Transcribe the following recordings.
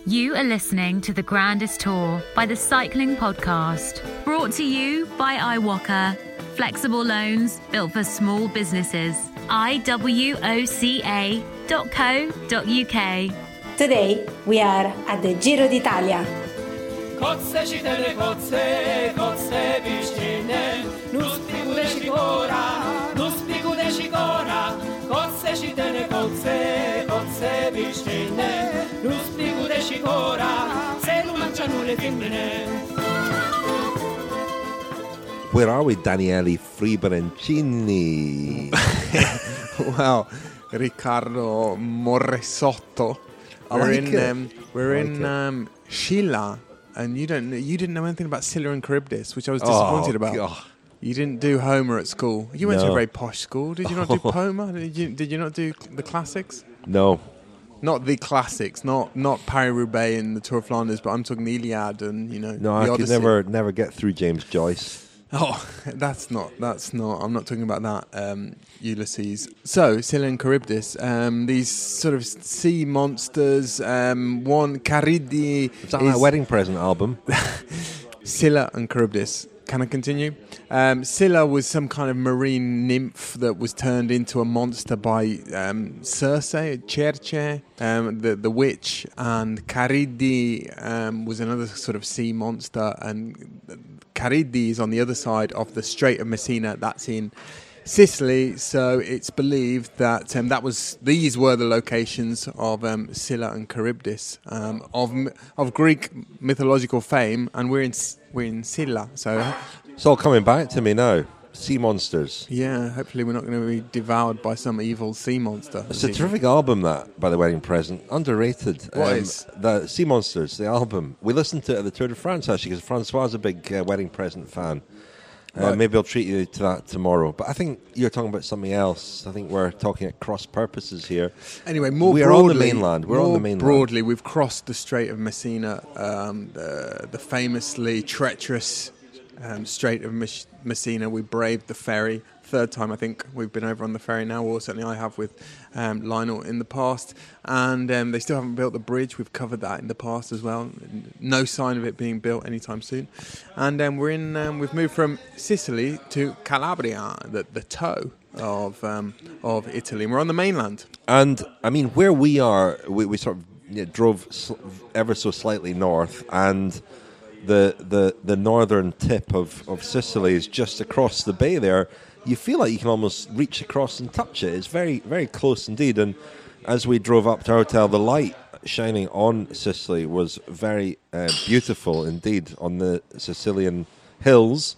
You are listening to The Grandest Tour by the Cycling Podcast. Brought to you by iWalker. Flexible loans built for small businesses. iwoca.co.uk. Today we are at the Giro d'Italia. Kotse čitene, kotse pištine, nus pigude šikora, kotse čitene, kotse pištine, nus pigude šikora, celu mangiano le femmine. Where are we, Daniele Friberencini? Well, Riccardo Morresotto. We're in Scilla, and you didn't know anything about Scylla and Charybdis, which I was disappointed about. God. You didn't do Homer at school. You went to a No. very posh school. Did you not do Homer? Did you not do the classics? No. Not the classics, not Paris-Roubaix and the Tour of Flanders, but I'm talking the Iliad and No, the I Odyssey. could never get through James Joyce. Oh, that's not. I'm not talking about that, Ulysses. So, Scylla and Charybdis, these sort of sea monsters. One Charybdis Is that wedding present album? Scylla and Charybdis. Can I continue? Scylla was some kind of marine nymph that was turned into a monster by Circe, Cerce, the witch, and Charybdis was another sort of sea monster, and Charybdis is on the other side of the Strait of Messina. That's in Sicily, so it's believed that these were the locations of Scylla and Charybdis of Greek mythological fame, and we're in Scylla, so It's all coming back to me now. Sea monsters. yeah, hopefully we're not going to be devoured by some evil sea monster. It's a terrific album, that, by the wedding present. Underrated. What is? The Sea Monsters, the album. We listened to it at the Tour de France, actually, because Francois is a big wedding present fan. Right. Maybe I'll treat you to that tomorrow. But I think you're talking about something else. I think we're talking at cross purposes here. Anyway, more we broadly, are on the mainland. We're on the mainland. Broadly, we've crossed the Strait of Messina, the famously treacherous Strait of Messina. We braved the ferry. Third time I think we've been over on the ferry now, or certainly I have with Lionel in the past. And they still haven't built the bridge. We've covered that in the past as well. No sign of it being built anytime soon. And we've moved from Sicily to Calabria, the toe of Italy. And we're on the mainland. And, I mean, where we are, we sort of drove ever so slightly north, and the northern tip of Sicily is just across the bay there. You feel like you can almost reach across and touch it. It's very, very close indeed. And as we drove up to our hotel, the light shining on Sicily was very beautiful indeed on the Sicilian hills,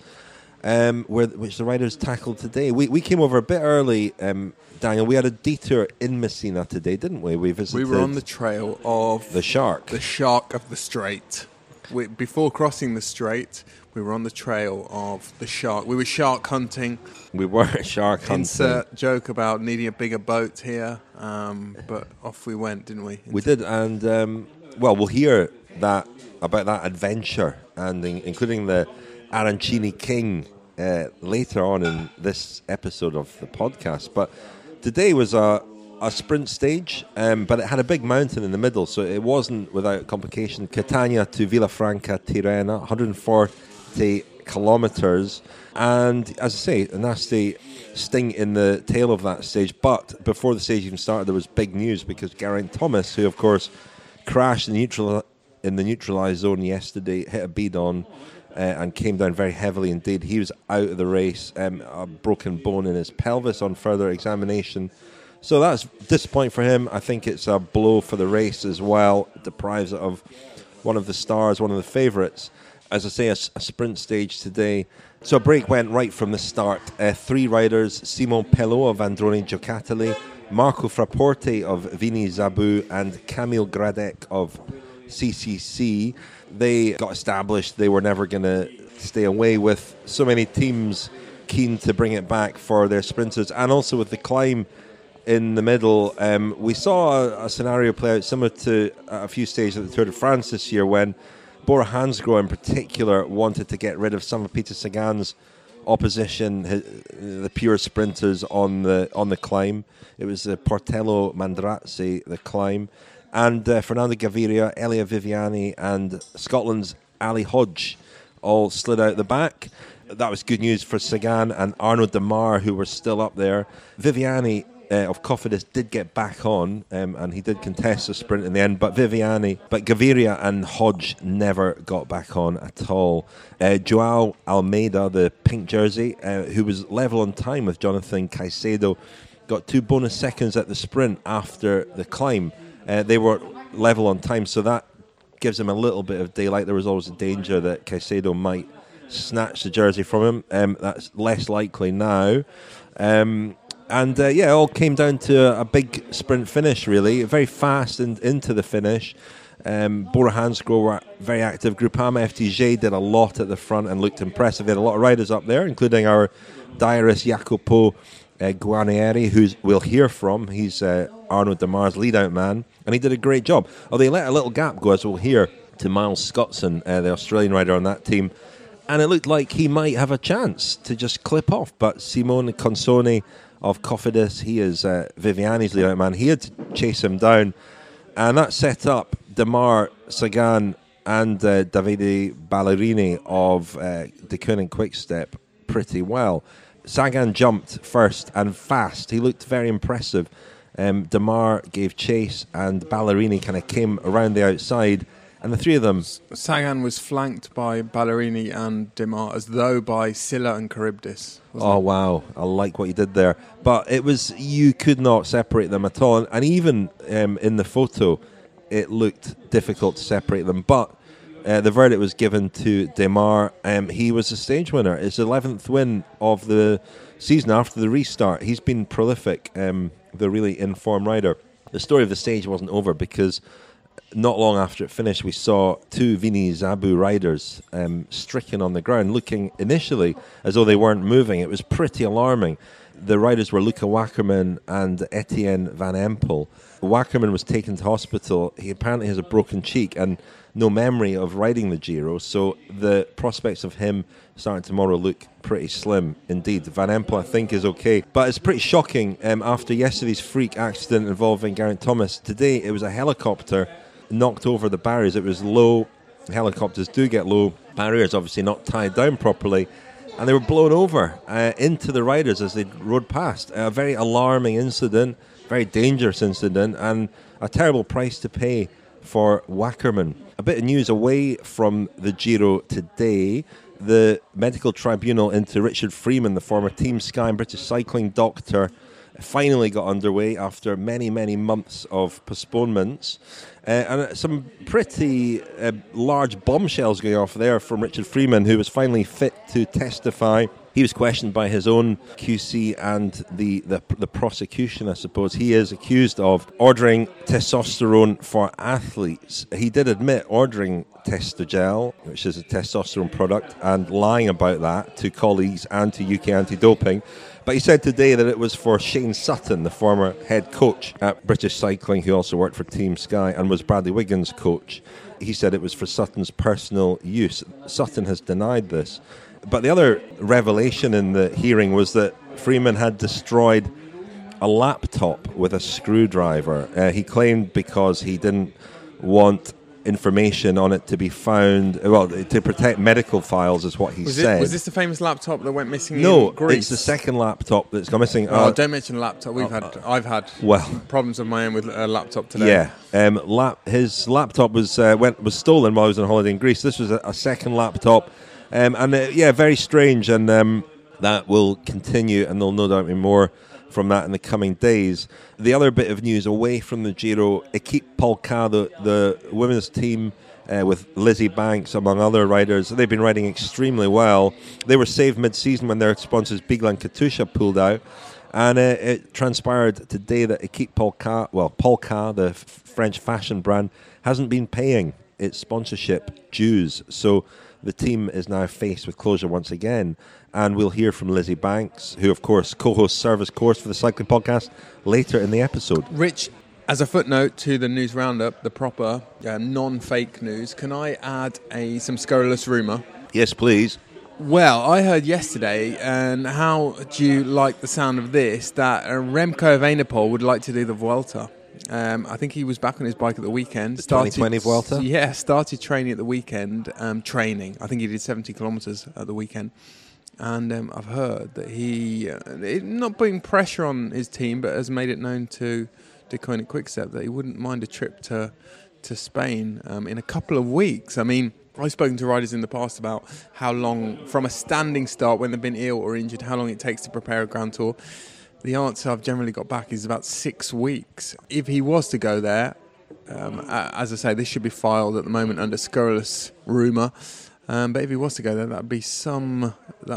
which the riders tackled today. We came over a bit early, Daniel. We had a detour in Messina today, didn't we? We visited. We were on the trail of the shark. The shark of the strait. Before crossing the strait, we were on the trail of the shark. We were shark hunting. We were shark hunting. Insert joke about needing a bigger boat here, but off we went, didn't we? We did, and we'll hear about that adventure, and including the Arancini King later on in this episode of the podcast. But today was a sprint stage, but it had a big mountain in the middle, so it wasn't without complication. Catania to Villafranca Tirrena, 140 kilometres, and as I say, a nasty sting in the tail of that stage. But before the stage even started, there was big news, because Geraint Thomas, who of course crashed in the neutralised zone yesterday, hit a bidon and came down very heavily indeed. He was out of the race, a broken bone in his pelvis on further examination. So that's disappointing for him. I think it's a blow for the race as well. It deprives it of one of the stars, one of the favourites. As I say, a sprint stage today. So a break went right from the start. 3 riders, Simon Pelot of Androni Giocattoli, Marco Fraporte of Vini Zabu, and Camille Gradec of CCC. They got established. They were never going to stay away, with so many teams keen to bring it back for their sprinters. And also with the climb in the middle, we saw a scenario play out similar to a few stages at the Tour de France this year, when Bora Hansgrohe in particular wanted to get rid of some of Peter Sagan's opposition, the pure sprinters on the climb. It was the Portello Mandrazzi, the climb. And Fernando Gaviria, Elia Viviani, and Scotland's Ali Hodge all slid out the back. That was good news for Sagan and Arnaud Démare, who were still up there. Viviani of Cofidis did get back on, and he did contest the sprint in the end, but Gaviria and Hodge never got back on at all. Joao Almeida, the pink jersey, who was level on time with Jonathan Caicedo, got 2 bonus seconds at the sprint after the climb. They were level on time, so that gives him a little bit of daylight. There was always a danger that Caicedo might snatch the jersey from him. That's less likely now. It all came down to a big sprint finish, really. Very fast and into the finish. Bora Hansgrohe were very active. Groupama FDJ did a lot at the front and looked impressive. They had a lot of riders up there, including our diarist Jacopo Guarnieri, who we'll hear from. He's Arnaud Démare's lead-out man, and he did a great job. They let a little gap go, as we'll hear, to Miles Scottson, the Australian rider on that team, and it looked like he might have a chance to just clip off. But Simone Consoni of Cofidis, he is Viviani's lead-out man. He had to chase him down, and that set up Démare, Sagan, and Davide Ballerini of De Koning Quick-Step pretty well. Sagan jumped first and fast. He looked very impressive. Démare gave chase, and Ballerini kind of came around the outside. And the three of them... Sagan was flanked by Ballerini and Démare as though by Silla and Charybdis. Oh, wow. I like what you did there. But you could not separate them at all. And even in the photo, it looked difficult to separate them. But the verdict was given to Démare. He was the stage winner. It's the 11th win of the season after the restart. He's been prolific, the really in-form rider. The story of the stage wasn't over because not long after it finished, we saw 2 Vini Zabu riders stricken on the ground, looking initially as though they weren't moving. It was pretty alarming. The riders were Luca Wackerman and Etienne Van Empel. Wackerman was taken to hospital. He apparently has a broken cheek and no memory of riding the Giro, so the prospects of him starting tomorrow look pretty slim indeed. Van Empel, I think, is okay, but it's pretty shocking. After yesterday's freak accident involving Geraint Thomas, today it was a helicopter knocked over the barriers. It was low. Helicopters do get low. Barriers obviously not tied down properly, and they were blown over into the riders as they rode past. A very alarming incident, very dangerous incident, and a terrible price to pay for Wackerman. A bit of news away from the Giro today. The medical tribunal into Richard Freeman, the former Team Sky and British Cycling doctor, finally got underway after many, many months of postponements. And some pretty large bombshells going off there from Richard Freeman, who was finally fit to testify. He was questioned by his own QC and the prosecution, I suppose. He is accused of ordering testosterone for athletes. He did admit ordering Testogel, which is a testosterone product, and lying about that to colleagues and to UK Anti-Doping. But he said today that it was for Shane Sutton, the former head coach at British Cycling, who also worked for Team Sky and was Bradley Wiggins' coach. He said it was for Sutton's personal use. Sutton has denied this. But the other revelation in the hearing was that Freeman had destroyed a laptop with a screwdriver. He claimed because he didn't want information on it to be found, well, to protect medical files is what he said. Was this the famous laptop that went missing in Greece? No, it's the second laptop that's gone missing. Don't mention laptop. I've had problems of my own with a laptop today. Yeah, his laptop was stolen while he was on holiday in Greece. This was a second laptop, very strange, and that will continue, and there'll no doubt be more from that in the coming days. The other bit of news away from the Giro, Equipe Polka, the women's team with Lizzie Banks among other riders, they've been riding extremely well. They were saved mid-season when their sponsors Bigla and Katusha pulled out, and it transpired today that Equipe Polka, the French fashion brand, hasn't been paying its sponsorship dues, so the team is now faced with closure once again. And we'll hear from Lizzie Banks, who, of course, co-hosts Service Course for the Cycling Podcast later in the episode. Rich, as a footnote to the news roundup, the proper non-fake news, can I add some scurrilous rumour? Yes, please. Well, I heard yesterday, and how do you like the sound of this, that Remco Evenepoel would like to do the Vuelta. I think he was back on his bike at the weekend. 2020 Vuelta? Yeah, started training at the weekend. Training. I think he did 70 kilometres at the weekend. And I've heard that he, not putting pressure on his team, but has made it known to Deceuninck Quickstep that he wouldn't mind a trip to Spain in a couple of weeks. I mean, I've spoken to riders in the past about how long, from a standing start when they've been ill or injured, how long it takes to prepare a Grand Tour. The answer I've generally got back is about 6 weeks. If he was to go there, as I say, this should be filed at the moment under scurrilous rumour. But if he was to go there, that would be some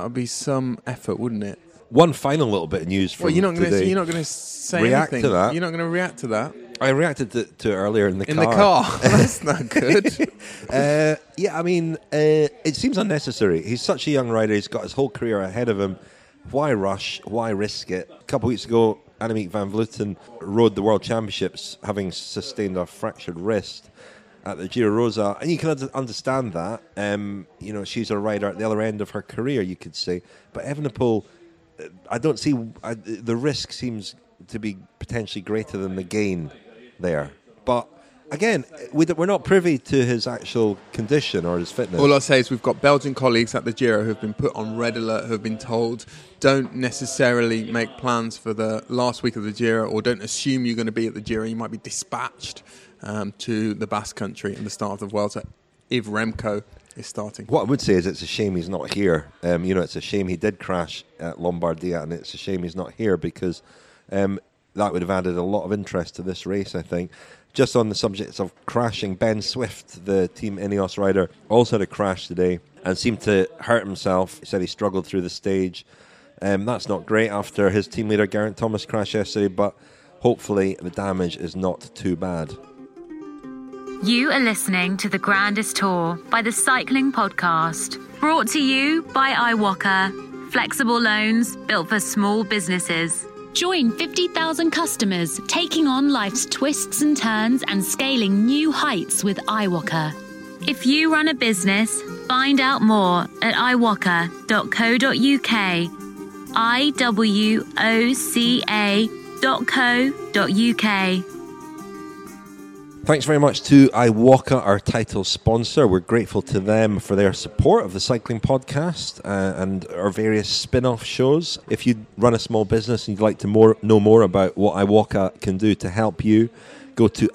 effort, wouldn't it? One final little bit of news from you're not today. You're not going to say React anything. to that. You're not going to react to that. I reacted to it earlier in the car. In the car? That's not good. Yeah, I mean, it seems unnecessary. He's such a young rider. He's got his whole career ahead of him. Why rush? Why risk it? A couple of weeks ago, Annemiek van Vleuten rode the World Championships having sustained a fractured wrist at the Giro Rosa, and you can understand that. She's a rider at the other end of her career, you could say. But Evenepoel, I don't see the risk seems to be potentially greater than the gain there. But again, we're not privy to his actual condition or his fitness. All I'll say is we've got Belgian colleagues at the Giro who've been put on red alert, who've been told don't necessarily make plans for the last week of the Giro, or don't assume you're going to be at the Giro. You might be dispatched to the Basque Country in the start of the Vuelta if Remco is starting. What I would say is it's a shame he's not here. It's a shame he did crash at Lombardia, and it's a shame he's not here because that would have added a lot of interest to this race, I think. Just on the subject of crashing, Ben Swift, the Team Ineos rider, also had a crash today and seemed to hurt himself. He said he struggled through the stage. That's not great after his team leader Geraint Thomas crashed yesterday, but hopefully the damage is not too bad. You are listening to The Grandest Tour by the Cycling Podcast. Brought to you by iWalker. Flexible loans built for small businesses. Join 50,000 customers taking on life's twists and turns and scaling new heights with iWalker. If you run a business, find out more at iWalker.co.uk. iWoca.co.uk. Thanks very much to iWalker, our title sponsor. We're grateful to them for their support of the Cycling Podcast and our various spin-off shows. If you run a small business and you'd like to know more about what iWalker can do to help you, go to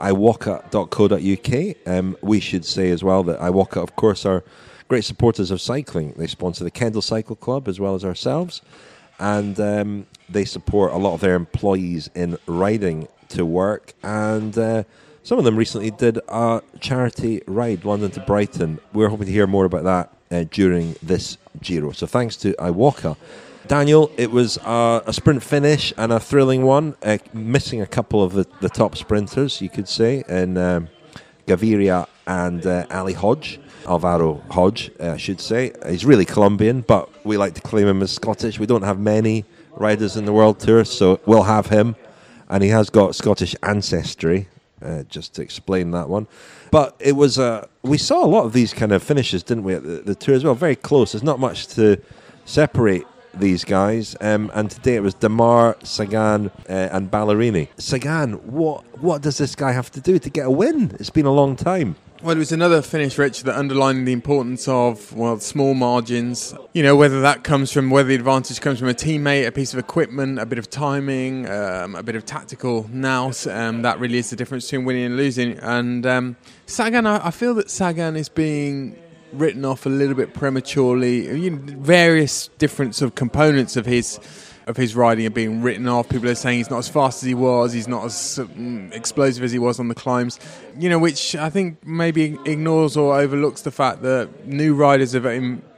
iWalker.co.uk. We should say as well that iWalker, of course, are great supporters of cycling. They sponsor the Kendal Cycle Club as well as ourselves, and they support a lot of their employees in riding to work, and some of them recently did a charity ride, London to Brighton. We're hoping to hear more about that during this Giro. So thanks to iWalker. Daniel, it was a sprint finish and a thrilling one, missing a couple of the top sprinters, you could say, in Gaviria and Ali Hodge. Alvaro Hodge, I should say. He's really Colombian, but we like to claim him as Scottish. We don't have many riders in the World Tour, so we'll have him. And he has got Scottish ancestry. Just to explain that one. But it was, we saw a lot of these kind of finishes, didn't we, at the Tour as well? Very close. There's not much to separate these guys. And today it was Démare, Sagan and Ballerini. Sagan, what does this guy have to do to get a win? It's been a long time. Well, it was another finish, Rich, that underlined the importance of, small margins. Whether the advantage comes from a teammate, a piece of equipment, a bit of timing, a bit of tactical nous. That really is the difference between winning and losing. And Sagan, I feel that Sagan is being written off a little bit prematurely. Various different sort of components of his riding are being written off. People are saying he's not as fast as he was, he's not as explosive as he was on the climbs, which I think maybe ignores or overlooks the fact that new riders have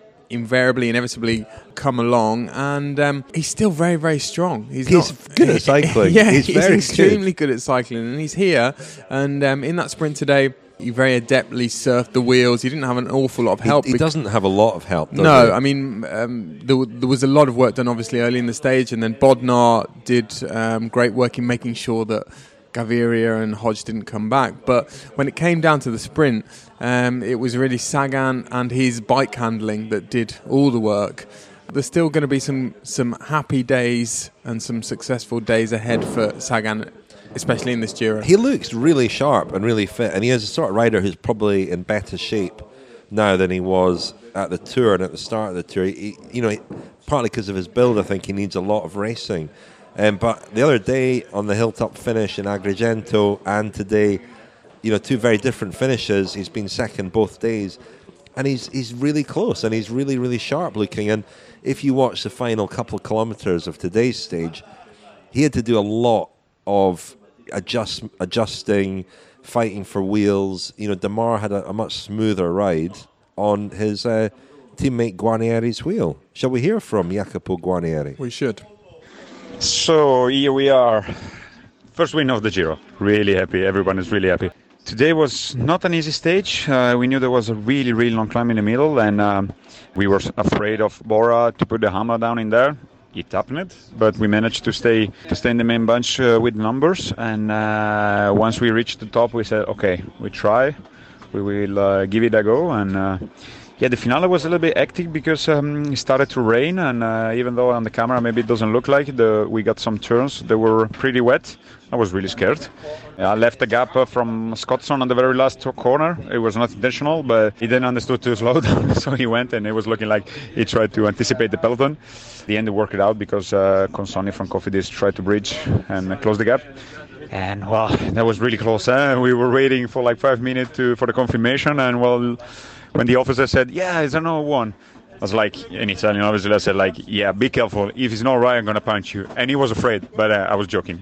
inevitably come along, and he's still very, very strong. He's good at cycling. Yeah, he's very extremely good at cycling, and he's here. And in that sprint today, he very adeptly surfed the wheels. He didn't have an awful lot of help. He doesn't have a lot of help, does he? No, I mean, there was a lot of work done, obviously, early in the stage, and then Bodnar did great work in making sure that Gaviria and Hodge didn't come back. But when it came down to the sprint, it was really Sagan and his bike handling that did all the work. There's still going to be some happy days and some successful days ahead for Sagan. especially in this Giro. He looks really sharp and really fit, and he is a sort of rider who's probably in better shape now than he was at the Tour and at the start of the Tour. Partly because of his build, I think he needs a lot of racing. But the other day on the hilltop finish in Agrigento, and today, two very different finishes. He's been second both days, and he's really close, and he's really, really sharp looking. And if you watch the final couple of kilometres of today's stage, he had to do a lot of adjusting, fighting for wheels. Démare had a much smoother ride on his teammate Guarnieri's wheel. Shall we hear from Jacopo Guarnieri? We should. So here we are. First win of the Giro. Really happy. Everyone is really happy. Today was not an easy stage. We knew there was a really, really long climb in the middle, and we were afraid of Bora to put the hammer down in there. It happened, but we managed to stay in the main bunch with numbers. And once we reached the top, we said, okay, we try. We will give it a go. And the finale was a little bit hectic because it started to rain, and even though on the camera maybe it doesn't look like it, we got some turns that were pretty wet. I was really scared. I left a gap from Scottson on the very last corner. It was not intentional, but he didn't understand to slow down, so he went, and it was looking like he tried to anticipate the peloton. At the end, it worked out because Consonni from Cofidis tried to bridge and close the gap. And, well, that was really close. We were waiting for like 5 minutes for the confirmation, and, well, when the officer said, yeah, it's another one, I was like, in Italian, obviously, I said, like, yeah, be careful. If it's not right, I'm going to punch you. And he was afraid, but I was joking.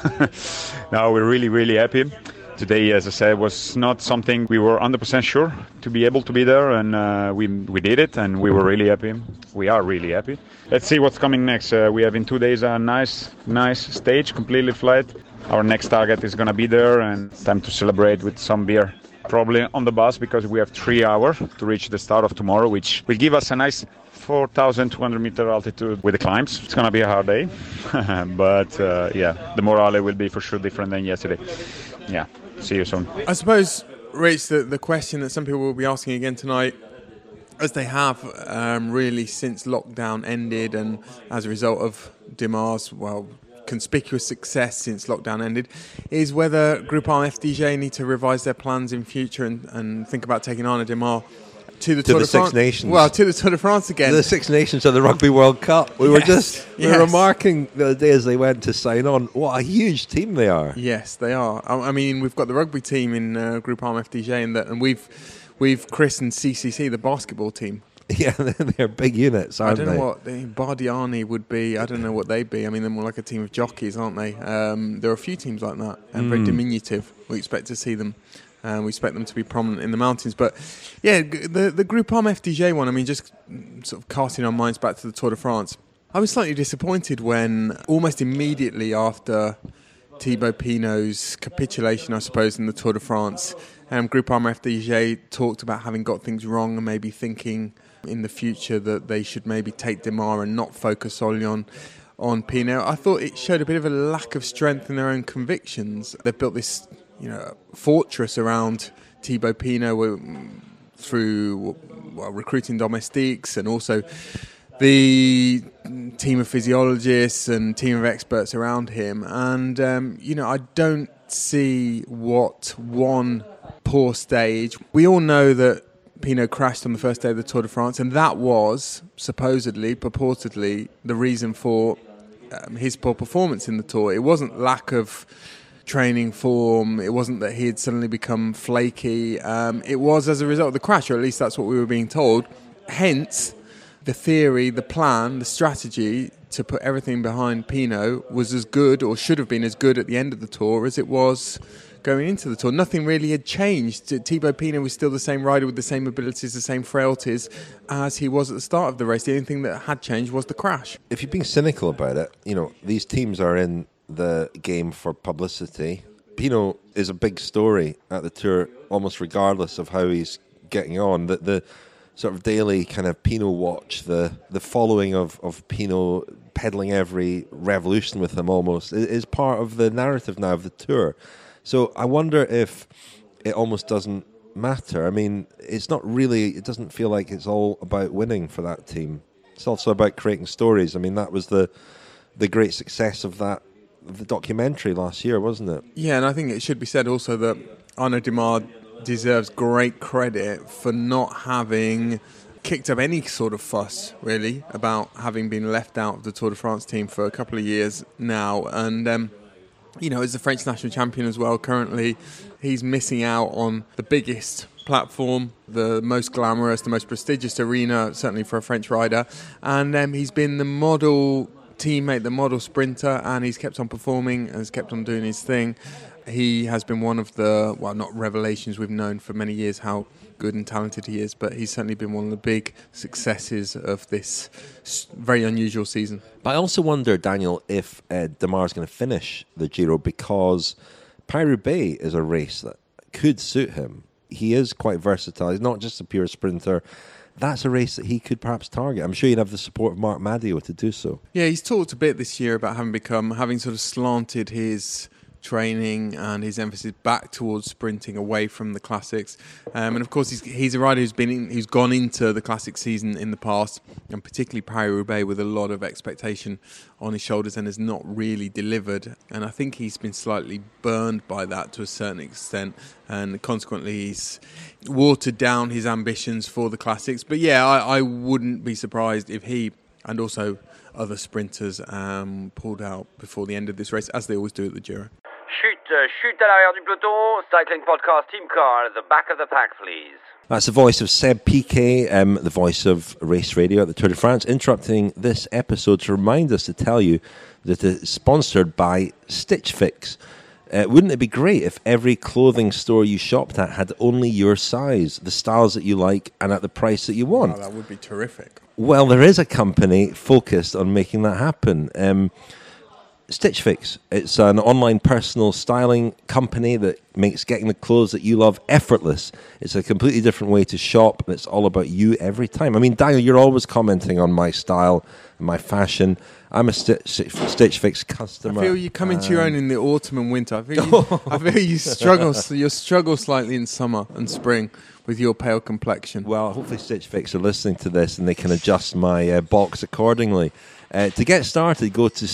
Now we're really, really happy. Today, as I said, was not something we were 100% sure to be able to be there, and we did it, and we were really happy. We are really happy. Let's see what's coming next. We have in 2 days a nice stage, completely flat. Our next target is going to be there, and time to celebrate with some beer. Probably on the bus, because we have 3 hours to reach the start of tomorrow, which will give us a nice 4,200 meter altitude with the climbs. It's going to be a hard day, but the morale will be for sure different than yesterday. Yeah, see you soon. I suppose, Rich, the question that some people will be asking again tonight, as they have really since lockdown ended, and as a result of Démare's, conspicuous success since lockdown ended, is whether Groupama FDJ need to revise their plans in future and think about taking Arnaud Démare to the Tour de France. Six Nations. Well, to the Tour de France again. The Six Nations of the Rugby World Cup. We were remarking the other day as they went to sign on, what a huge team they are. Yes, they are. I mean, we've got the rugby team in Groupama FDJ, and we've christened CCC the basketball team. Yeah, they're big units, aren't they? I don't know what Bardiani would be. I don't know what they'd be. I mean, they're more like a team of jockeys, aren't they? There are a few teams like that, and very diminutive. We expect to see them. We expect them to be prominent in the mountains. But, yeah, the Groupama FDJ one, I mean, just sort of casting our minds back to the Tour de France, I was slightly disappointed when almost immediately after Thibaut Pinot's capitulation, I suppose, in the Tour de France, Groupama FDJ talked about having got things wrong and maybe thinking in the future that they should maybe take Démare and not focus solely on Pinot. I thought it showed a bit of a lack of strength in their own convictions. They've built this, fortress around Thibaut Pinot through recruiting domestiques, and also the team of physiologists and team of experts around him. And I don't see what one poor stage. We all know that Pinot crashed on the first day of the Tour de France, and that was purportedly, the reason for his poor performance in the Tour. It wasn't lack of training form, it wasn't that he had suddenly become flaky, it was as a result of the crash, or at least that's what we were being told. Hence, the theory, the plan, the strategy to put everything behind Pinot was as good, or should have been as good at the end of the Tour as it was going into the Tour. Nothing really had changed. Thibaut Pinot was still the same rider with the same abilities, the same frailties as he was at the start of the race. The only thing that had changed was the crash. If you're being cynical about it, these teams are in the game for publicity. Pinot is a big story at the Tour, almost regardless of how he's getting on. The sort of daily kind of Pinot watch, the following of Pinot, peddling every revolution with him almost, is part of the narrative now of the Tour. So I wonder if it almost doesn't matter. I mean, it doesn't feel like it's all about winning for that team. It's also about creating stories. I mean, that was the great success of that the documentary last year, wasn't it? Yeah, and I think it should be said also that Arnaud Démare deserves great credit for not having kicked up any sort of fuss, really, about having been left out of the Tour de France team for a couple of years now. And, as the French national champion as well, currently, he's missing out on the biggest platform, the most glamorous, the most prestigious arena, certainly for a French rider. And he's been the model teammate, the model sprinter, and he's kept on performing and has kept on doing his thing. He has been one of the, not revelations, we've known for many years how good and talented he is, but he's certainly been one of the big successes of this very unusual season. But I also wonder, Daniel, if Démare is going to finish the Giro, because Paris-Roubaix is a race that could suit him. He is quite versatile. He's not just a pure sprinter. That's a race that he could perhaps target. I'm sure he'd have the support of Marc Madiot to do so. Yeah, he's talked a bit this year about having sort of slanted his training and his emphasis back towards sprinting, away from the classics. And of course, he's a rider who's gone into the classic season in the past, and particularly Paris-Roubaix, with a lot of expectation on his shoulders, and has not really delivered. And I think he's been slightly burned by that to a certain extent, and consequently he's watered down his ambitions for the classics. But yeah, I wouldn't be surprised if he, and also other sprinters, pulled out before the end of this race, as they always do at the Giro. Chute à l'arrière du peloton, Cycling Podcast Team Car at the back of the pack, please. That's the voice of Seb Piquet, the voice of Race Radio at the Tour de France, interrupting this episode to remind us to tell you that it's sponsored by Stitch Fix. Wouldn't it be great if every clothing store you shopped at had only your size, the styles that you like, and at the price that you want? Oh, that would be terrific. Well, there is a company focused on making that happen. Stitch Fix. It's an online personal styling company that makes getting the clothes that you love effortless. It's a completely different way to shop, and it's all about you every time. I mean, Daniel, you're always commenting on my style and my fashion. I'm a Stitch Fix customer. I feel you come into your own in the autumn and winter. I feel you struggle. You struggle slightly in summer and spring with your pale complexion. Well, hopefully Stitch Fix are listening to this and they can adjust my box accordingly. To get started, go to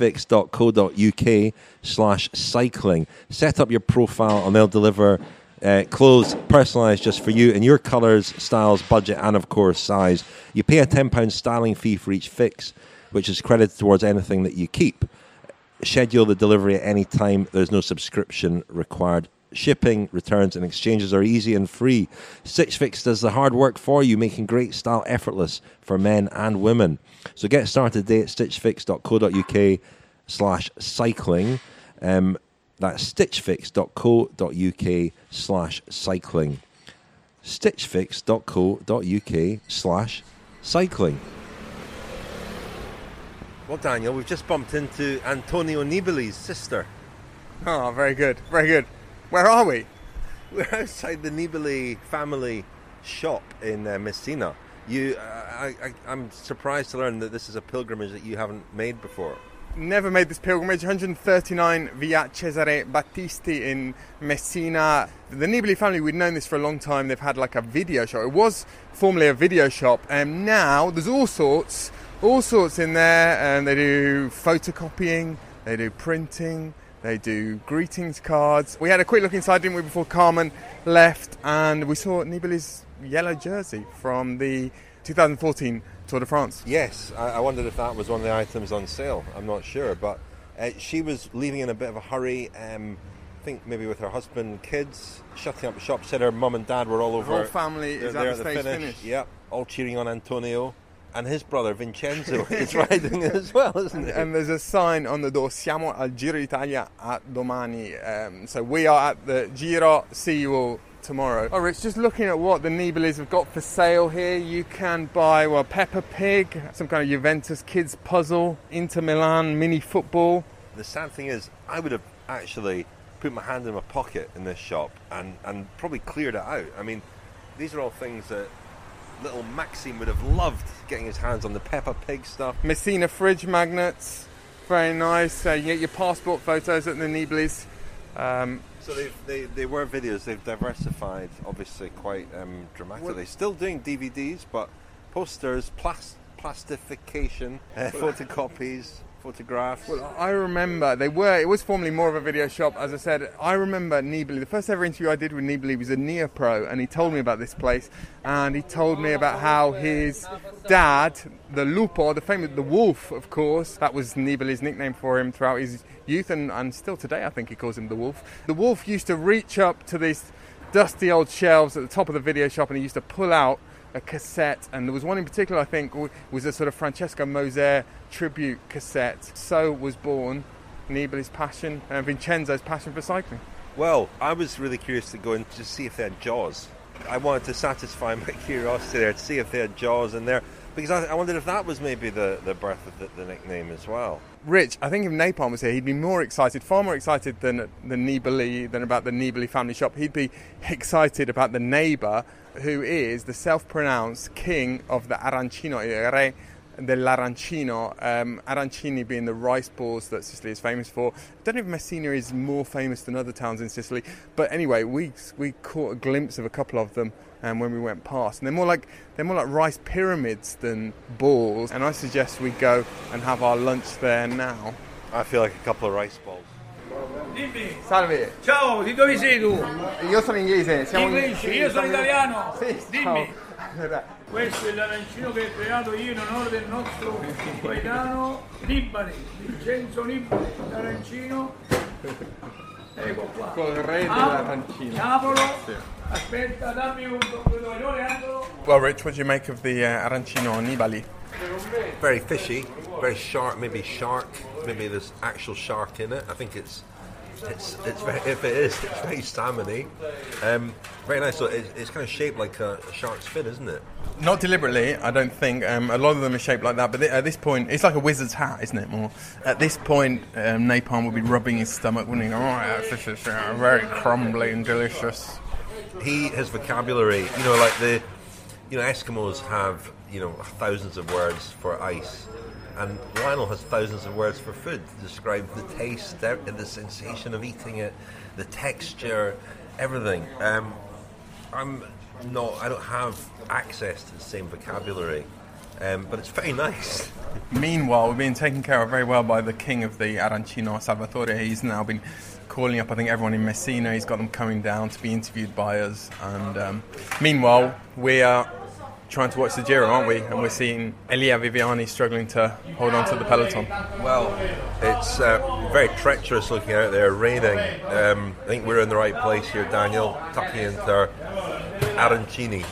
stitchfix.co.uk/cycling. Set up your profile and they'll deliver clothes personalised just for you in your colours, styles, budget and, of course, size. You pay a £10 styling fee for each fix, which is credited towards anything that you keep. Schedule the delivery at any time. There's no subscription required. Shipping, returns and exchanges are easy and free. Stitch Fix does the hard work for you, making great style effortless for men and women. So get started today at stitchfix.co.uk/cycling. That's stitchfix.co.uk/cycling. stitchfix.co.uk/cycling. Well, Daniel, we've just bumped into Antonio Nibali's sister. Oh, very good, very good. Where are we? We're outside the Nibali family shop in Messina. I'm surprised to learn that this is a pilgrimage that you haven't made before. Never made this pilgrimage. 139 Via Cesare Battisti in Messina. The Nibali family, we'd known this for a long time. They've had like a video shop. It was formerly a video shop, and now there's all sorts in there. And they do photocopying, they do printing, they do greetings cards. We had a quick look inside, didn't we, before Carmen left, and we saw Nibali's yellow jersey from the 2014 Tour de France. Yes, I wondered if that was one of the items on sale. I'm not sure, but she was leaving in a bit of a hurry. I think maybe with her husband and kids, shutting up the shop. Said her mum and dad were all over. The whole family is at the stage finish. Yep, all cheering on Antonio. And his brother Vincenzo is riding as well, isn't he? And there's a sign on the door, Siamo al Giro d'Italia a domani. So we are at the Giro, see you all tomorrow. Oh, Rich, just looking at what the Nibalis have got for sale here, you can buy, Peppa Pig, some kind of Juventus kids puzzle, Inter Milan mini football. The sad thing is, I would have actually put my hand in my pocket in this shop and probably cleared it out. I mean, these are all things that little Maxime would have loved, getting his hands on the Peppa Pig stuff. Messina fridge magnets, very nice. You get your passport photos at the Nibalis. So they were videos. They've diversified, obviously, quite dramatically. Still doing DVDs, but posters, plastification, photocopies. photographs. Well, I remember it was formerly more of a video shop, as I said. I remember Nibali, the first ever interview I did with Nibali was a Neopro, and he told me about this place, and he told me about how his dad, the Lupo, the wolf, of course, that was Nibali's nickname for him throughout his youth, and still today I think he calls him the wolf. The wolf used to reach up to these dusty old shelves at the top of the video shop, and he used to pull out a cassette, and there was one in particular I think was a sort of Francesco Moser tribute cassette. So was born Nibali's passion and Vincenzo's passion for cycling. Well, I was really curious to go and just see if they had jaws. I wanted to satisfy my curiosity there to see if they had jaws in there, because I wondered if that was maybe the birth of the nickname as well. Rich, I think if Napalm was here, he'd be far more excited than Nibali, than about the Nibali family shop. He'd be excited about the neighbour, who is the self-pronounced king of the Arancino, il re dell'Arancino, arancini being the rice balls that Sicily is famous for. I don't know if Messina is more famous than other towns in Sicily, but anyway, we caught a glimpse of a couple of them when we went past, and they're more like rice pyramids than balls. And I suggest we go and have our lunch there now. I feel like a couple of rice balls. Dimmi. Salve. Ciao, di dove sei tu? Io sono inglese. Inglese, io sono italiano. Sì, dimmi. Questo è l'arancino che ho creato io in onore del nostro coetaneo Nibali, Vincenzo Nibali, l'arancino. Ecco qua. Col re dell'arancino. Napolo. Sì. Aspetta, dammi un toccatore, Angelo. Well, Rich, what do you make of the arancino Nibali? Very fishy, very sharp, maybe there's actual shark in it. I think it's very, if it is, it's very salmon-y. Very nice. So it's kind of shaped like a shark's fin, isn't it? Not deliberately, I don't think. A lot of them are shaped like that, but at this point, it's like a wizard's hat, isn't it, more? At this point, Napalm would be rubbing his stomach, wouldn't he? Oh, this is very crumbly and delicious. His vocabulary, like the Eskimos have, thousands of words for ice, and Lionel has thousands of words for food to describe the taste, the sensation of eating it, the texture, everything. I don't have access to the same vocabulary, but it's very nice. Meanwhile, we're being taken care of very well by the king of the Arancino, Salvatore. He's now been calling up, I think, everyone in Messina. He's got them coming down to be interviewed by us. And meanwhile, we are trying to watch the Giro, aren't we? And we're seeing Elia Viviani struggling to hold on to the peloton. Well, it's very treacherous looking out there, raining. I think we're in the right place here, Daniel, tucking into our Arancini.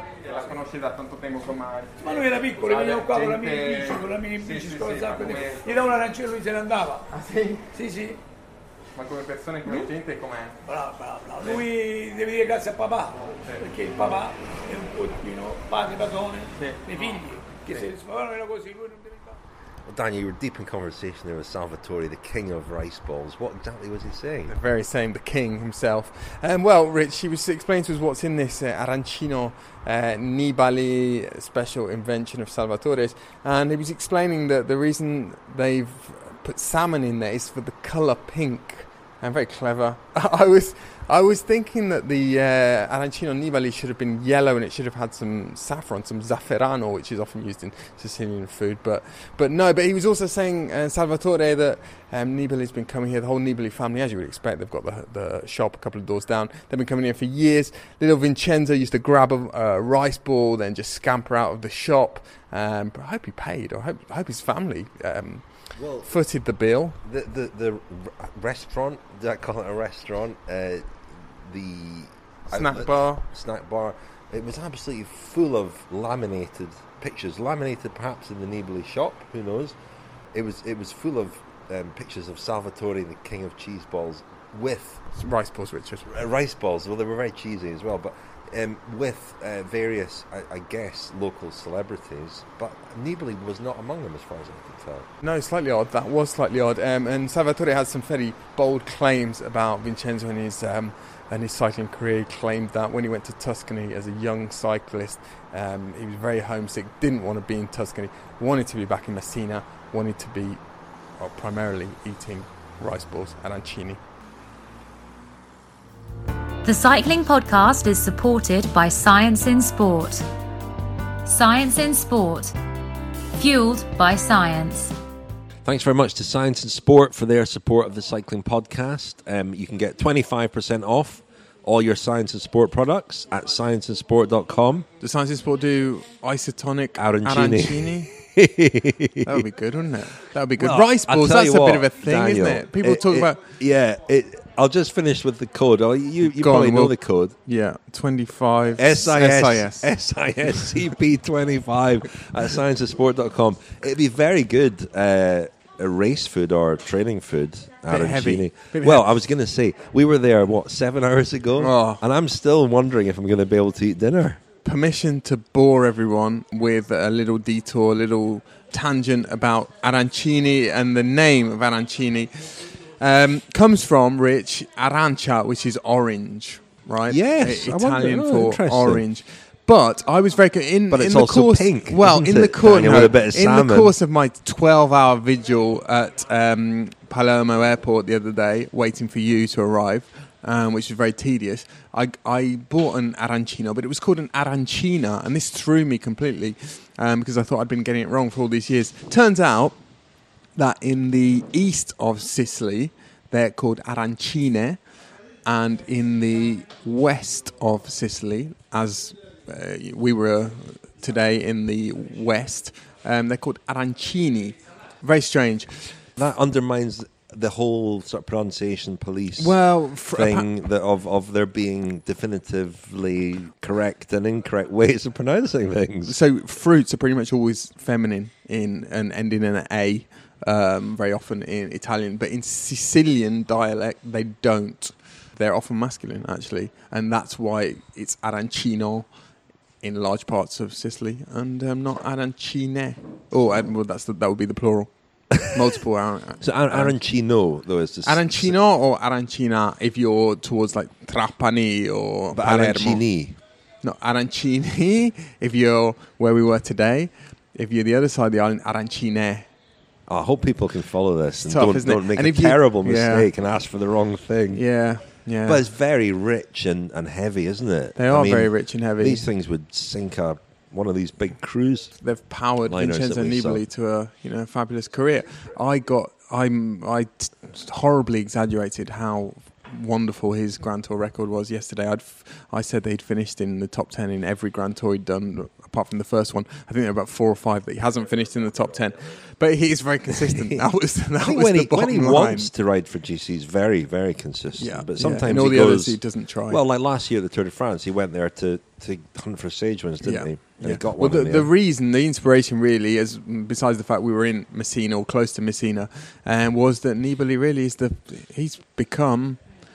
Ma lui era piccolo, veniva qua con la mini bici con la zappa, gli dava un arancino e lui se ne andava. Ah sì? Sì. Ma come persone, come gente, com'è? Bravo. Lui deve dire grazie a papà, perché il papà è un pochino padre, padrone dei figli, che se sfavano così lui non deve fare. Well, Daniel, you were deep in conversation there with Salvatore, the king of rice balls. What exactly was he saying? The very same, the king himself. Well, Rich, he was explaining to us what's in this Arancino Nibali special invention of Salvatore's, and he was explaining that the reason they've put salmon in there is for the colour pink. And very clever. I was thinking that the Arancino Nibali should have been yellow, and it should have had some saffron, some zafferano, which is often used in Sicilian food. But he was also saying, Salvatore, that Nibali's been coming here, the whole Nibali family, as you would expect. They've got the shop a couple of doors down. They've been coming here for years. Little Vincenzo used to grab a rice ball, then just scamper out of the shop. But I hope he paid, or I hope his family footed the bill. The restaurant, did I call it a restaurant? The snack bar, it was absolutely full of laminated pictures, laminated perhaps in the Nibali shop, who knows. It was full of pictures of Salvatore, the king of cheese balls, with rice balls, Richard. Rice balls, well, they were very cheesy as well, but with various, I guess, local celebrities, but Nibali was not among them as far as I could tell. No, slightly odd. That was slightly odd. And Salvatore had some fairly bold claims about Vincenzo and his cycling career. He claimed that when he went to Tuscany as a young cyclist, he was very homesick, didn't want to be in Tuscany, wanted to be back in Messina, wanted to be primarily eating rice balls, arancini. The Cycling Podcast is supported by Science in Sport. Science in Sport. Fueled by science. Thanks very much to Science and Sport for their support of the Cycling Podcast. You can get 25% off all your Science and Sport products at scienceandsport.com. Does Science and Sport do isotonic arancini? That would be good, wouldn't it? That would be good. Well, Rice balls, that's a bit of a thing, Daniel, isn't it? People talk about... Yeah, I'll just finish with the code. You probably know the code. Yeah, 25 SISCP25 at scienceandsport.com. It'd be very good a race food or training food. Heavy. Well, I was going to say, we were there, 7 hours ago? Oh. And I'm still wondering if I'm going to be able to eat dinner. Permission to bore everyone with a little detour, a little tangent about arancini and the name of arancini. Comes from, Rich, arancia, which is orange, right? Yes, Italian for orange. But I was very But it's also pink. Well, in the course, with a bit of salmon. In the course of my 12-hour vigil at Palermo Airport the other day, waiting for you to arrive, which was very tedious, I bought an arancino, but it was called an arancina, and this threw me completely because I thought I'd been getting it wrong for all these years. Turns out that in the east of Sicily, they're called arancine, and in the west of Sicily, as we were today in the west, they're called arancini. Very strange. That undermines the whole sort of pronunciation police thing of there being definitively correct and incorrect ways of pronouncing things. So fruits are pretty much always feminine and ending in an A. Very often in Italian, but in Sicilian dialect they don't. They're often masculine, actually, and that's why it's arancino in large parts of Sicily and not arancine. That would be the plural. Multiple. So arancino, though, is arancino or arancina if you're towards like Trapani or Palermo. Arancini. No, arancini if you're where we were today. If you're the other side of the island, arancine. I hope people can follow this and tough, don't make a terrible mistake and ask for the wrong thing. Yeah. But it's very rich and heavy, isn't it? They are very rich and heavy. These things would sink one of these big cruise. They've powered Vincenzo Nibali to a fabulous career. I horribly exaggerated how wonderful his Grand Tour record was yesterday. I said that he'd finished in the top 10 in every Grand Tour he'd done, apart from the first one. I think there are about 4 or 5 that he hasn't finished in the top 10. But he is very consistent. That was the bottom line. When he wants to ride for GC, he's very, very consistent. Yeah, but sometimes in all the others he doesn't try. Well, like last year at the Tour de France, he went there to hunt for sage ones, didn't he? And he got one. Well, the inspiration really, is besides the fact we were in Messina or close to Messina, was that Nibali really he's become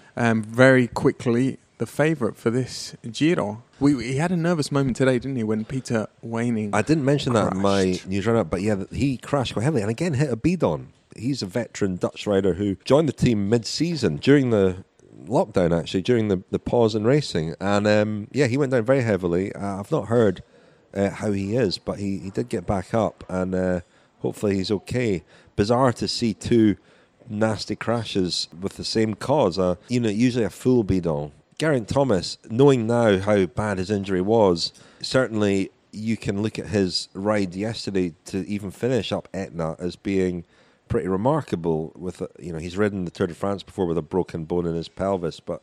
very quickly the favourite for this Giro. He had a nervous moment today, didn't he, when Peter Waning I didn't mention crashed. that in my news roundup, but yeah, he crashed quite heavily and again hit a bidon. He's a veteran Dutch rider who joined the team mid-season during the lockdown, actually, during the pause in racing. And he went down very heavily. I've not heard how he is, but he did get back up and hopefully he's okay. Bizarre to see 2 nasty crashes with the same cause. Usually a full bidon. Geraint Thomas, knowing now how bad his injury was, certainly you can look at his ride yesterday to even finish up Etna as being pretty remarkable. With he's ridden the Tour de France before with a broken bone in his pelvis, but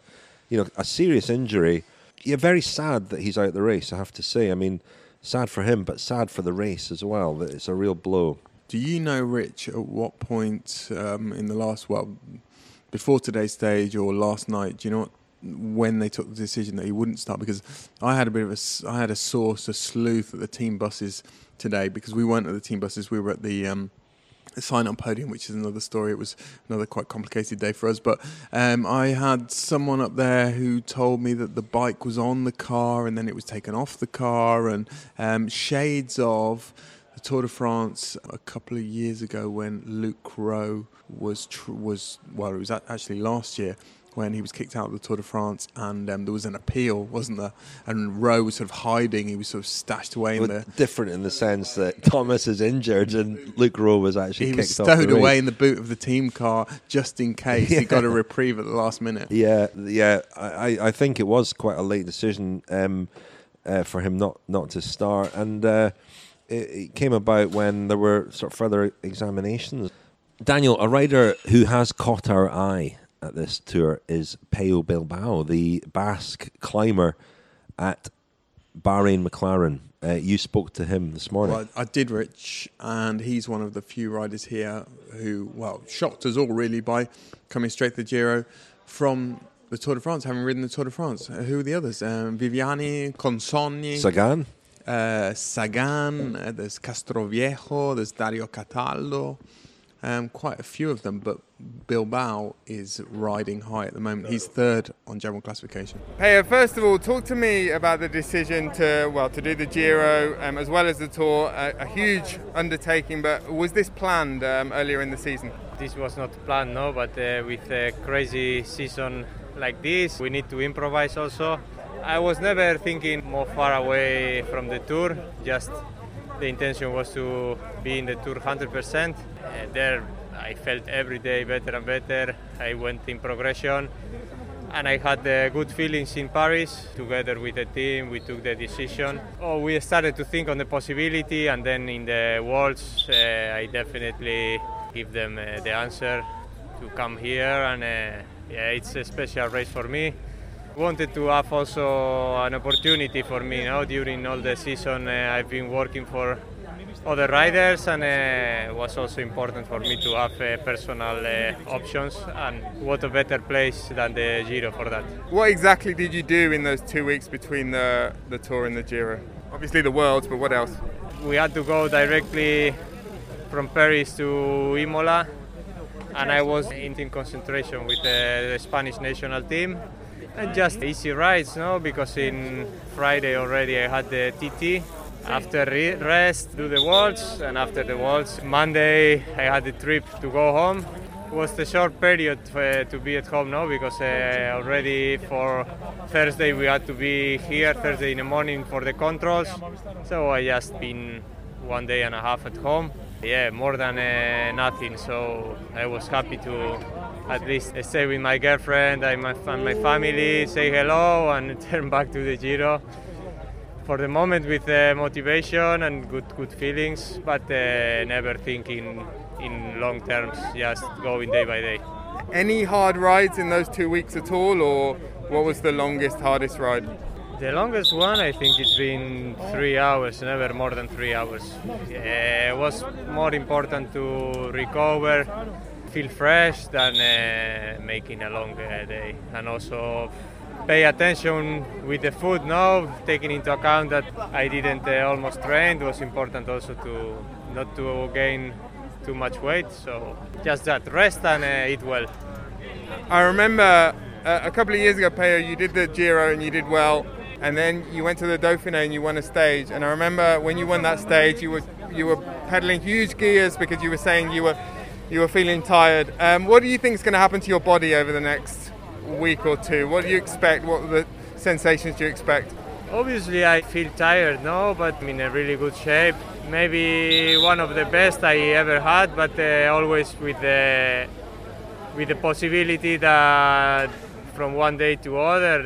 a serious injury. Yeah, very sad that he's out the race, I have to say. I mean, sad for him, but sad for the race as well. That it's a real blow. Do you know, Rich, at what point in the last, before today's stage or last night, do you know when they took the decision that he wouldn't start? Because I had a sleuth at the team buses today, because we weren't at the team buses, we were at the sign-up podium, which is another story. It was another quite complicated day for us, but I had someone up there who told me that the bike was on the car and then it was taken off the car, and shades of the Tour de France a couple of years ago when Luke Rowe it was actually last year, when he was kicked out of the Tour de France, and there was an appeal, wasn't there? And Rowe was sort of hiding; he was sort of stashed away in there. Different in the sense that Thomas is injured and Luke Rowe was actually he kicked was off stowed the away race. in the boot of the team car just in case he got a reprieve at the last minute. Yeah. I think it was quite a late decision for him not to start, and it came about when there were sort of further examinations. Daniel, a rider who has caught our eye at this tour is Pello Bilbao, the Basque climber at Bahrain McLaren. You spoke to him this morning. Well, I did, Rich, and he's one of the few riders here who, shocked us all really by coming straight to the Giro from the Tour de France, having ridden the Tour de France. Who are the others? Viviani, Consonni, Sagan, there's Castroviejo, there's Dario Cataldo. Quite a few of them, but Bilbao is riding high at the moment. He's third on general classification. Hey, first of all, talk to me about the decision to do the Giro as well as the Tour. A huge undertaking, but was this planned earlier in the season? This was not planned, no, but with a crazy season like this, we need to improvise also. I was never thinking more far away from the Tour, just the intention was to be in the Tour 100%. There I felt every day better and better. I went in progression and I had good feelings in Paris. Together with the team, we took the decision. We started to think on the possibility, and then in the Worlds, I definitely give them the answer to come here, and it's a special race for me. Wanted to have also an opportunity for me, during all the season. I've been working for other riders, and it was also important for me to have personal options, and what a better place than the Giro for that. What exactly did you do in those 2 weeks between the Tour and the Giro? Obviously the Worlds, but what else? We had to go directly from Paris to Imola, and I was in team concentration with the Spanish national team. And just easy rides, because in Friday already I had the TT. After rest, do the Worlds, and after the Worlds, Monday I had the trip to go home. It was the short period to be at home now, because already for Thursday we had to be here, Thursday in the morning for the controls. So I just been 1.5 days at home. More than nothing, so I was happy to at least stay with my girlfriend and my family, say hello, and turn back to the Giro. For the moment with motivation and good feelings, but never thinking in long terms, just going day by day. Any hard rides in those 2 weeks at all, or what was the longest, hardest ride? The longest one, I think it's been 3 hours, never more than 3 hours. It was more important to recover, feel fresh, than making a long day. And also pay attention with the food now, taking into account that I didn't almost train. It was important also to not to gain too much weight, so just that, rest and eat well. I remember a couple of years ago, Pello, you did the Giro and you did well, and then you went to the Dauphiné and you won a stage. And I remember when you won that stage, you were pedaling huge gears because you were saying you were feeling tired. What do you think is going to happen to your body over the next week or two? What do you expect? What the sensations do you expect? Obviously I feel tired now, but I'm in a really good shape. Maybe one of the best I ever had, but always with the possibility that from one day to other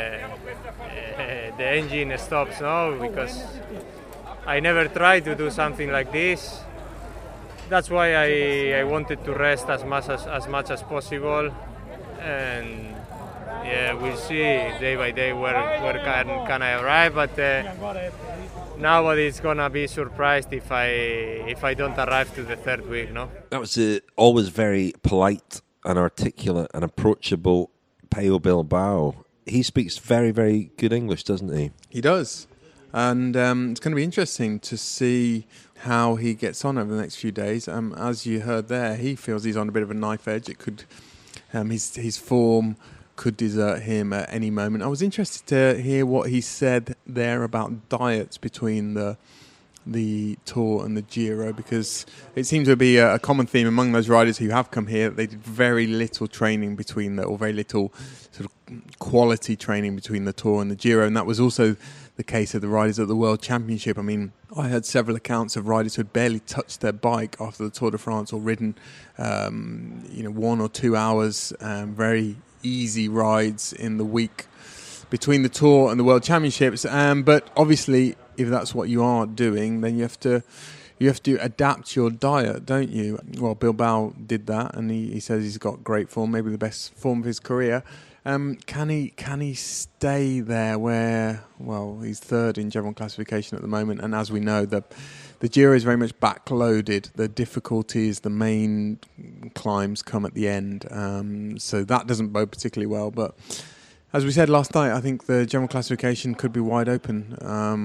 the engine stops now, because I never tried to do something like this. That's why I wanted to rest as much as possible, and we'll see day by day where can I arrive, but nobody's gonna be surprised if I don't arrive to the third week, no? That was always very polite and articulate and approachable Pello Bilbao. He speaks very, very good English, doesn't he? He does. And it's going to be interesting to see how he gets on over the next few days. As you heard there, he feels he's on a bit of a knife edge. It could, his form could desert him at any moment. I was interested to hear what he said there about diets between the Tour and the Giro, because it seems to be a common theme among those riders who have come here. They did very little training between or very little sort of quality training between the Tour and the Giro, and that was also the case of the riders at the World Championship. I mean, I heard several accounts of riders who had barely touched their bike after the Tour de France, or ridden 1 or 2 hours, very easy rides in the week between the Tour and the World Championships. But obviously, if that's what you are doing, then you have to you have to adapt your diet, don't you? Well, Bilbao did that, and he says he's got great form, maybe the best form of his career. Can he stay there where, well, he's third in general classification at the moment, and as we know, the Giro is very much backloaded. The difficulties, the main climbs come at the end, so that doesn't bode particularly well. But as we said last night, I think the general classification could be wide open.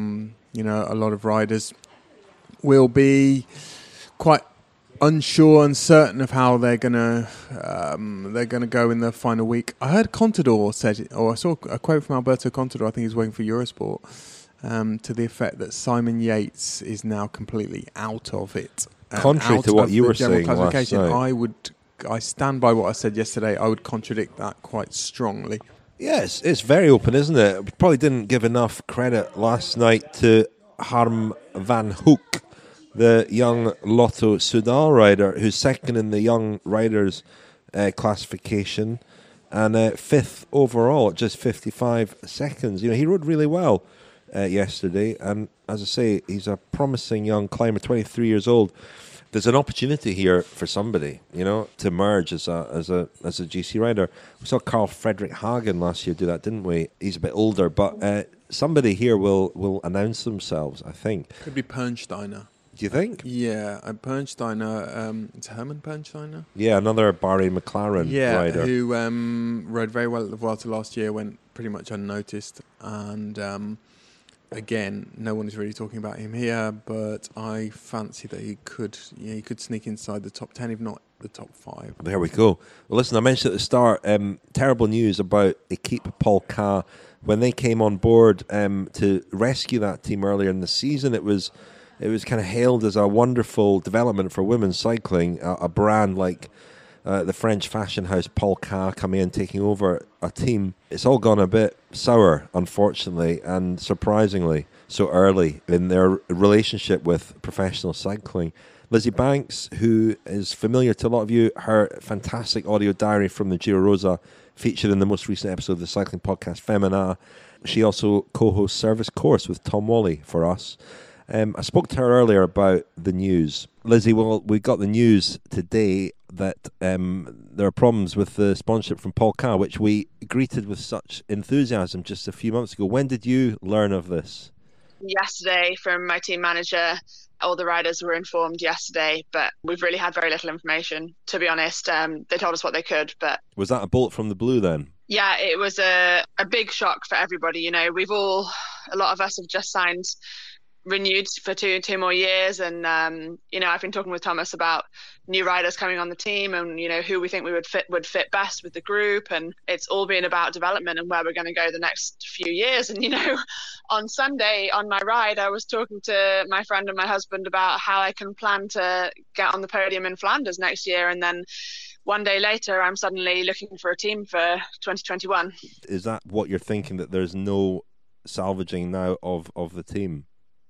A lot of riders will be quite unsure, uncertain of how they're gonna go in the final week. I heard Contador said it, or I saw a quote from Alberto Contador. I think he's working for Eurosport, to the effect that Simon Yates is now completely out of it. Contrary to what you were saying last night. I stand by what I said yesterday. I would contradict that quite strongly. Yes, it's very open, isn't it? We probably didn't give enough credit last night to Harm van Hoek, the young Lotto Soudal rider, who's second in the young riders classification and fifth overall at just 55 seconds. He rode really well yesterday, and as I say, he's a promising young climber, 23 years old. There's an opportunity here for somebody, to emerge as a GC rider. We saw Carl Fredrik Hagen last year do that, didn't we? He's a bit older, but somebody here will announce themselves, I think. Could be Pernsteiner. Do you think? Yeah, Pernsteiner. It's Herman Pernsteiner. Yeah, another Bahrain McLaren rider. Who rode very well at the Vuelta last year, went pretty much unnoticed, and again, no one is really talking about him here, but I fancy that he could sneak inside the top 10, if not the top 5. There we go. Well, listen, I mentioned at the start, terrible news about Equipe Polka. When they came on board to rescue that team earlier in the season, it was kind of hailed as a wonderful development for women's cycling, a brand like the French fashion house Polka coming in, taking over a team. It's all gone a bit sour, unfortunately, and surprisingly so early in their relationship with professional cycling. Lizzie Banks, who is familiar to a lot of you, her fantastic audio diary from the Giro Rosa featured in the most recent episode of the cycling podcast Femina. She also co-hosts Service Course with Tom Wally for us. I spoke to her earlier about the news. Lizzie, well, we got the news today that there are problems with the sponsorship from Polka, which we greeted with such enthusiasm just a few months ago. When did you learn of this? Yesterday from my team manager. All the riders were informed yesterday, but we've really had very little information, to be honest. They told us what they could, but... Was that a bolt from the blue then? Yeah, it was a big shock for everybody. A lot of us have just signed renewed for two more years, and I've been talking with Thomas about new riders coming on the team, and who we think we would fit best with the group, and it's all been about development and where we're going to go the next few years. And on Sunday on my ride, I was talking to my friend and my husband about how I can plan to get on the podium in Flanders next year, and then one day later I'm suddenly looking for a team for 2021. Is that what you're thinking, that there's no salvaging now of the team?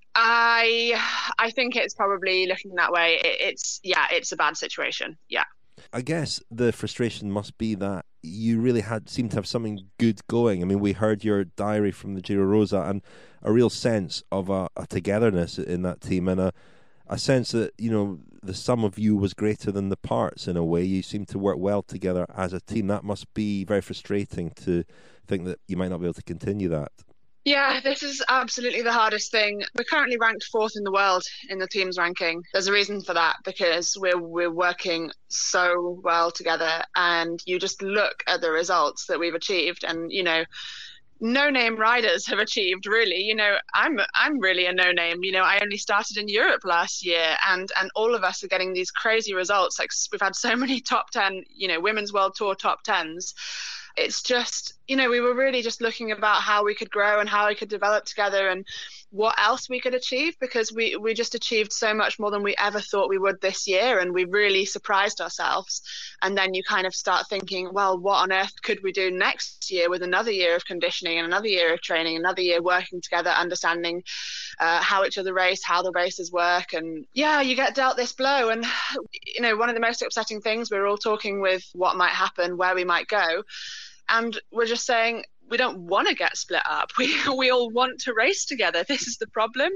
I think it's probably looking that way. It's a bad situation. Yeah. I guess the frustration must be that you really seemed to have something good going. I mean, we heard your diary from the Giro Rosa, and a real sense of a togetherness in that team, and a sense that, the sum of you was greater than the parts in a way. You seem to work well together as a team. That must be very frustrating to think that you might not be able to continue that. Yeah, this is absolutely the hardest thing. We're currently ranked 4th in the world in the team's ranking. There's a reason for that, because we're working so well together, and you just look at the results that we've achieved, and no-name riders have achieved, really. I'm really a no-name. I only started in Europe last year, and all of us are getting these crazy results. Like, we've had so many top 10, Women's World Tour top 10s. It's just, we were really just looking about how we could grow and how we could develop together and what else we could achieve, because we just achieved so much more than we ever thought we would this year, and we really surprised ourselves. And then you kind of start thinking, well, what on earth could we do next year with another year of conditioning and another year of training, another year working together, understanding how each other race, how the races work. And yeah, you get dealt this blow. And, one of the most upsetting things, we're all talking with what might happen, where we might go. And we're just saying, want to get split up. We all want to race together. This is the problem.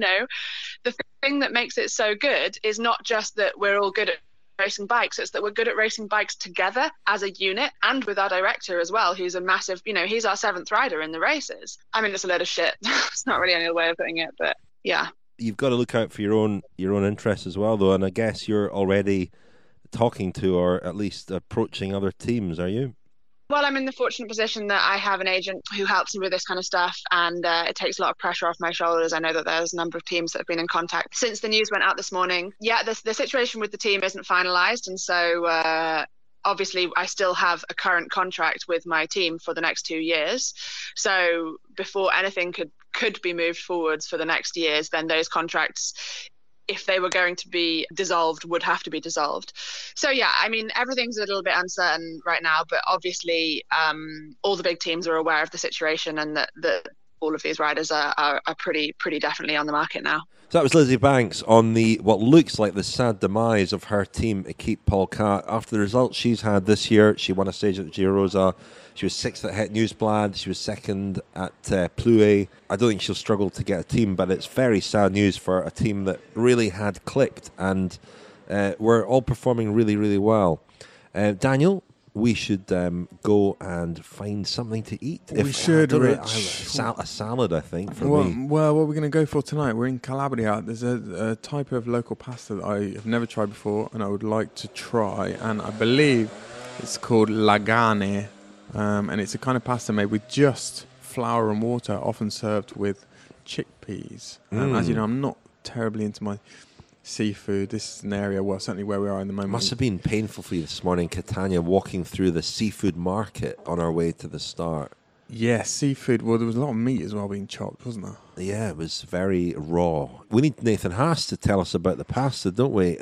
The thing that makes it so good is not just that we're all good at racing bikes, it's that we're good at racing bikes together as a unit, and with our director as well, who's a massive, he's our 7th rider in the races. I mean, it's a load of shit. It's not really any other way of putting it, but yeah. You've got to look out for your own interests as well, though, and I guess you're already talking to, or at least approaching, other teams, are you? Well, I'm in the fortunate position that I have an agent who helps me with this kind of stuff, and it takes a lot of pressure off my shoulders. I know that there's a number of teams that have been in contact since the news went out this morning. Yeah, the situation with the team isn't finalised, and so obviously I still have a current contract with my team for the next 2 years. So before anything could be moved forwards for the next years, then those contracts, if they were going to be dissolved, would have to be dissolved. So yeah, I mean, everything's a little bit uncertain right now, but obviously all the big teams are aware of the situation, and that all of these riders are pretty definitely on the market now. So that was Lizzie Banks on what looks like the sad demise of her team, Equipe Polka. After the results she's had this year, she won a stage at the Giro Rosa. She was 6th at Het Nieuwsblad. She was 2nd at Plouay. I don't think she'll struggle to get a team, but it's very sad news for a team that really had clicked and were all performing really, really well. Daniel, we should go and find something to eat. We should, Rich. A salad, I think, for me. Well, what we're going to go for tonight, we're in Calabria. There's a type of local pasta that I have never tried before, and I would like to try, and I believe it's called Lagane. And it's a kind of pasta made with just flour and water, often served with chickpeas. As you know, I'm not terribly into my seafood. This is an area, certainly where we are in the moment. Must have been painful for you this morning, Catania, walking through the seafood market on our way to the start. Yeah, seafood. Well, there was a lot of meat as well being chopped, wasn't there? Yeah, it was very raw. We need Nathan Haas to tell us about the pasta, don't we?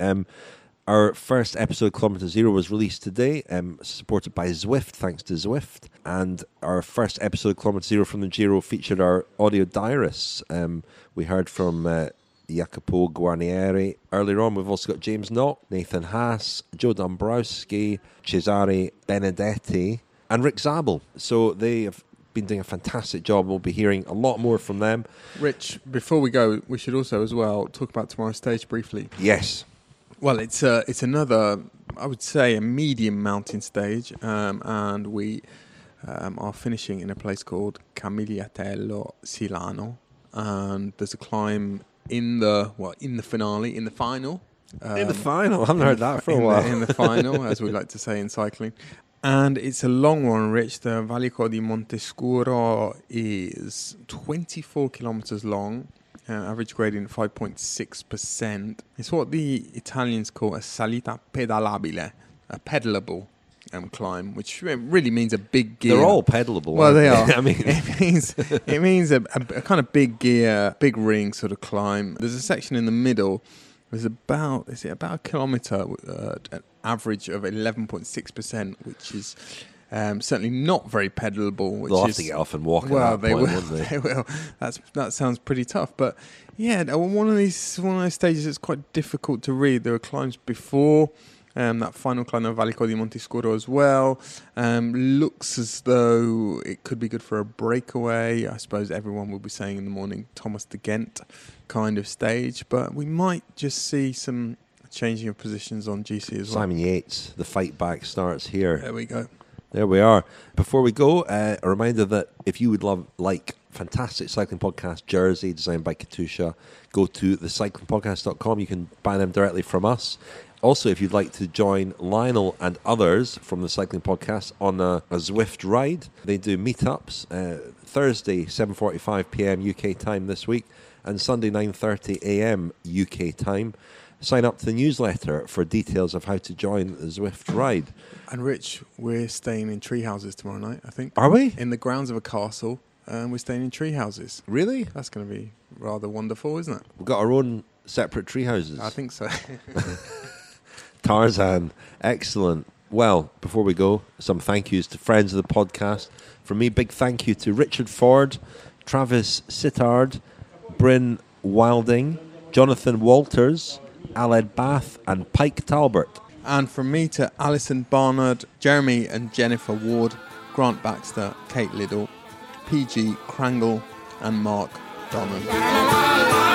Our first episode, Kilometre Zero, was released today, supported by Zwift, thanks to Zwift. And our first episode, Kilometre Zero from the Giro, featured our audio diarists. We heard from Jacopo Guarnieri. Earlier on, we've also got James Knott, Nathan Haas, Joe Dombrowski, Cesare Benedetti, and Rick Zabel. So they have been doing a fantastic job. We'll be hearing a lot more from them. Rich, before we go, we should also as well talk about tomorrow's stage briefly. Yes. Well, it's another, I would say, a medium mountain stage, and we are finishing in a place called Camigliatello Silano, and there's a climb in the final. In the final? I haven't heard that for a while. In the final, as we like to say in cycling. And it's a long one, Rich. The Valico di Montescuro is 24 kilometers long. Average gradient 5.6%. It's what the Italians call a salita pedalabile, a pedalable climb, which really means a big gear. They're all pedalable. Well, they are. I mean, it means a kind of big gear, big ring sort of climb. There's a section in the middle. There's about a kilometre, an average of 11.6%, which is certainly not very pedalable. They'll have to get off and walk. Well, they will. They will. That sounds pretty tough. But yeah, one of those stages is quite difficult to read. There are climbs before that final climb of Valico di Montescuro as well. Looks as though it could be good for a breakaway. I suppose everyone will be saying in the morning, Thomas de Ghent kind of stage. But we might just see some changing of positions on GC as well. Simon Yates, the fight back starts here. There we go. There we are. Before we go, a reminder that if you would like fantastic cycling podcast jersey designed by Katusha, go to thecyclingpodcast.com. You can buy them directly from us. Also, if you'd like to join Lionel and others from the Cycling Podcast on a Zwift ride, they do meetups Thursday 7:45 p.m. UK time this week and Sunday 9:30 a.m. UK time. Sign up to the newsletter for details of how to join the Zwift ride. And Rich, we're staying in tree houses tomorrow night, I think. Are we? In the grounds of a castle, and we're staying in tree houses. Really? That's going to be rather wonderful, isn't it? We've got our own separate tree houses. I think so. Tarzan, excellent. Well, before we go, some thank yous to friends of the podcast. From me, big thank you to Richard Ford, Travis Sittard, Bryn Wilding, Jonathan Walters, Aled Bath and Pike Talbert. And from me to Alison Barnard, Jeremy and Jennifer Ward, Grant Baxter, Kate Liddell, PG Krangle and Mark Donnan.